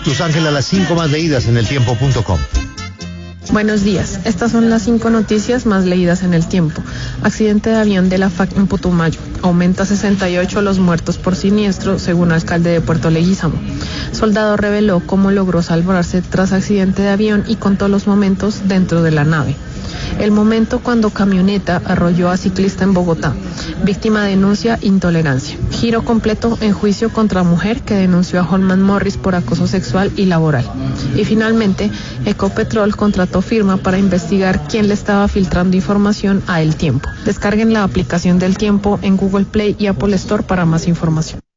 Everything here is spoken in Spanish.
Luz Ángela, las 5 más leídas en eltiempo.com. Buenos días, estas son las 5 noticias más leídas en El Tiempo. Accidente de avión de la FAC en Putumayo. Aumenta 68 los muertos por siniestro, según alcalde de Puerto Leguízamo. Soldado reveló cómo logró salvarse tras accidente de avión y contó los momentos dentro de la nave. El momento cuando camioneta arrolló a ciclista en Bogotá. Víctima denuncia intolerancia. Giro completo en juicio contra mujer que denunció a Holman Morris por acoso sexual y laboral. Y finalmente, Ecopetrol contrató firma para investigar quién le estaba filtrando información a El Tiempo. Descarguen la aplicación del Tiempo en Google Play y Apple Store para más información.